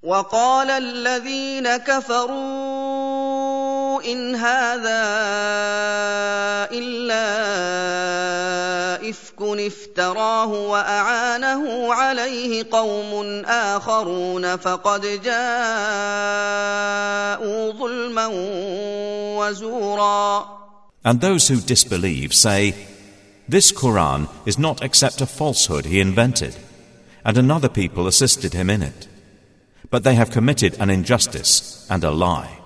وقال الذين كفروا إن هذا إلا إفك افتراه وأعانه عليه قوم آخرون فقد جاءوا ظلما وزورا. And those who disbelieve say, "This Quran is not except a falsehood he invented, and another people assisted him in it. But they have committed an injustice and a lie."